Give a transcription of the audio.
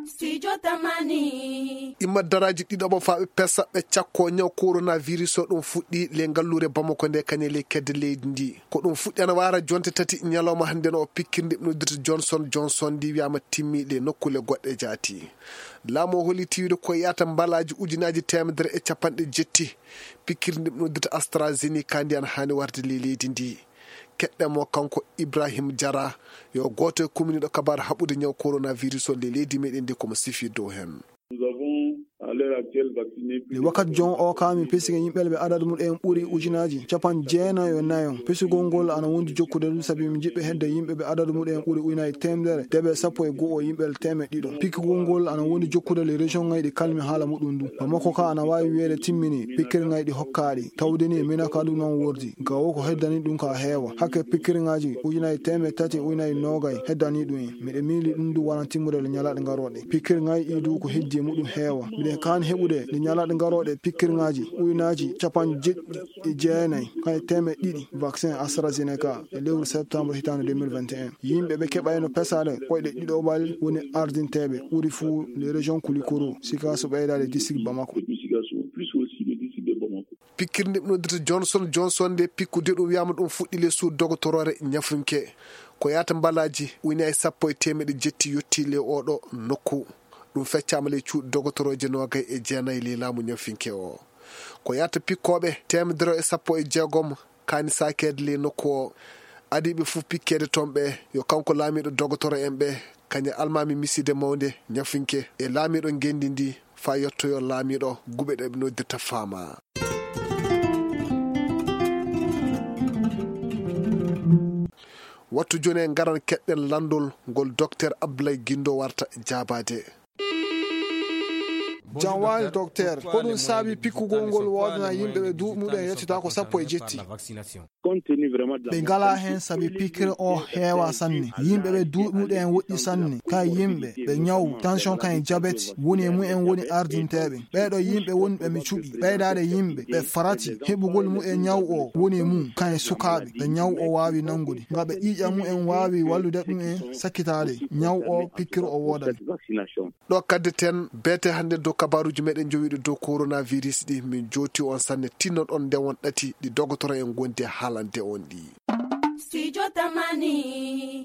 Studio Tamani. Imma daraji ɗiɗo faaɓe pesa ɓe cakko nyaw coronavirus o ɗum fuɗɗi le ngallure Bamako nde kañele kedde leydi ndi ko ɗum fuɗɗi ana wara jonte tati ñalawma hande no pikkirde ɗum Johnson ndi wiyama timmiɗe nokkule goɗɗe jaati laamu holi tiwide ko yata mbalaji ujunaji temedere e capanɗe jetti pikkirde ɗum AstraZeneca ndi ana hani warde le leydi ndi keɗɗemo kanko Ibrahim Jara yo goto e commune ɗo kabar haɓude ñaw coronavirus o le leydi meɗen ndi komo sifi dow hen. Le wakkati jon o kami pesiga yimɓe ɓe adadu mum en ɓuuri ujunaji capan jeenayo nayo pesigol ngol ana wondi jokkude ɗum sabi mi jiɗɗo hedde yimɓe ɓe adadu mum en ɓuuri ujunaji temedere deɓe sappo e go'o yimɓe temed ɗiɗo pikkigol ngol ana wondi jokkude le région ngaji ɗi kalmi haala muɗum du Bamako ka ana wawi wiyede timmini pikkirŋaji ɗi hokkaɗi tawdeni mina ka ɗum non wordi gawo ko heddani ɗum ka heewa hakke pikkirŋaji ujunaji temed tati ujunaji nogay heddani ɗum en miɗe miili ɗum du wana timmude le ñalaɗe garoɗe pikkirŋaji ɗi du ko hejji muɗum heewa miɗen kani heɓude le ñalaɗe garoɗe pikkirŋaji ujunaji capan jeɗɗi e jeenayi kay temed ɗiɗi vaccin AstraZeneca e lewru septembre hitande 2021 yimɓe ɓe keɓayno pesade koyɗe ɗiɗoɓal woni ardinteɓe ɓuuri fuu le région Kulikoro Sikaso ɓeydade district Bamako. pikkirde ɗum Johnson nde pikkude ɗum wiyama ɗum fuɗɗi le suud dogotorore ñafunke ko yata mbalaji ujunaji sappo e temeɗe jetti yetti le oɗo nokku ɗum feccama le cuuɗi dogotoroje nogay e jeenayi le laamu ñafinke o ko yata pikkoɓe temedere e sappo e jeegom kani sakede le nokku o adiɓe foof pikkede toon ɓe yo kanko laamiɗo dogotoro en ɓe kañe almami miside mawde ñafinke e laamiɗo gendi ndi fa yettoyo laamiɗo guɓe ɗe ɓe noddirta faama. wattu joni en garan keɗɗen landol ngol docteur Abdoulaye Guindo warta jabade. Janwal docteur ko ɗum saabi pikkugol ngol wodana yimɓe ɓe duumuɗen yettita ko sappo e jetti ɓe ngala hen saabi pikkire o heewa sanne yimɓe ɓe duumuɗen woɗɗi sanne kay yimɓe ɓe ñaw tension kan e diabete woni e mumen woni ardinteɓe ɓeɗo yimɓe woni ɓe mi cuɓi ɓeydade yimɓe ɓe farati heɓugol mumen ñaw o woni mum kan e sukaɓe ɓe ñaw o wawi nangude ngam ɓe ƴiƴa mumen wawi wallude ɗum en sakkitade ñaw o pikkire o wodani ɗo kadde ten bete hande dow kabaruji meɗen jowiɗo dow coronavirus ɗi min joti on sanne tinnon on ndewon ɗati ɗi dogotoro en gondi haalande on ɗi. Studio Tamani.